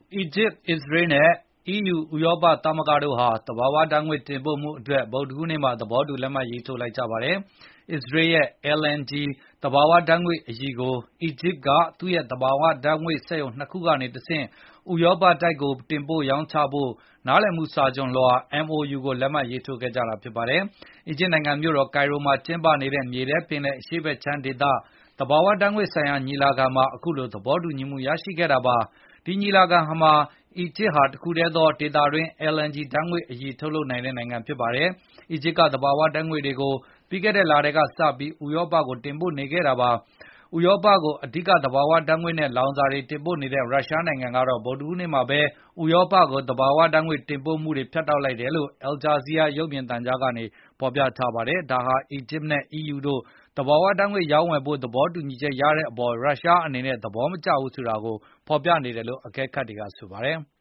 အီဂျစ်၊ အစ္စရေးနဲ့ EU ဥရောပသမဂ္ဂတို့ဟာ သဘာဝဓာတ်ငွေ့တင်ပို့မှုအတွက် ဗုဒ္ဓဟူးနေ့မှာ သဘောတူလက်မှတ်ရေးထိုးလိုက်ကြပါတယ်။ အစ္စရေးရဲ့ LNG သဘာဝဓာတ်ငွေ့အရည်ကို အီဂျစ်က သူ့ရဲ့သဘာဝဓာတ်ငွေ့စက်ရုံ ၂ ခုကနေတဆင့် ဥရောပတိုက်ကိုတင်ပို့ရောင်းချဖို့ နားလည်မှုစာချွန်လွှာ MOU ကိုလက်မှတ်ရေးထိုးခဲ့ကြတာဖြစ်ပါတယ်။ အီဂျစ်နိုင်ငံမြို့တော်ကိုင်ရိုမှာကျင်းပနေတဲ့ မြေထဲပင်လယ်အရှေ့ဘက်ခြမ်းဒေသ သဘာဝဓာတ်ငွေ့ဆိုင်ရာညီလာခံမှာ အခုလိုသဘောတူညီမှုရရှိခဲ့တာပါ။ ဒီညီလာခံမှာ အီဂျစ်ဟာ တခုတည်းသော ဒေသတွင်း LNG ဓာတ်ငွေ့အရည်ထုတ်လုပ်နိုင်တဲ့နိုင်ငံဖြစ်ပါတယ်။ အီဂျစ်က သဘာဝဓာတ်ငွေ့တွေကို ပြီးခဲ့တဲ့လထဲကစပြီး ဥရောပကိုတင်ပို့နေခဲ့တာပါ။ ဥရောပကို အဓိကသဘာဝဓာတ်ငွေ့နဲ့ လောင်စာတွေတင်ပို့နေတဲ့ ရုရှားနိုင်ငံကတော့ ဗုဒ္ဓဟူးနေ့မှာပဲ ဥရောပကို သဘာဝဓာတ်ငွေ့တင်ပို့မှုတွေဖြတ်တောက်လိုက်တယ်လို့ Al Jazeera ရုပ်မြင်သံကြားကနေဖော်ပြထားပါတယ်။ ဒါဟာ အီဂျစ်နဲ့ EU တို့ သဘာဝဓာတ်ငွေ့ရောင်းဝယ်ဖို့ သဘောတူညီချက်ရတဲ့အပေါ် ရုရှားအနေနဲ့သဘောမကျဘူးဆိုတာကိုဖော်ပြနေတယ်လို့ အကဲခတ်တွေကဆိုပါတယ်။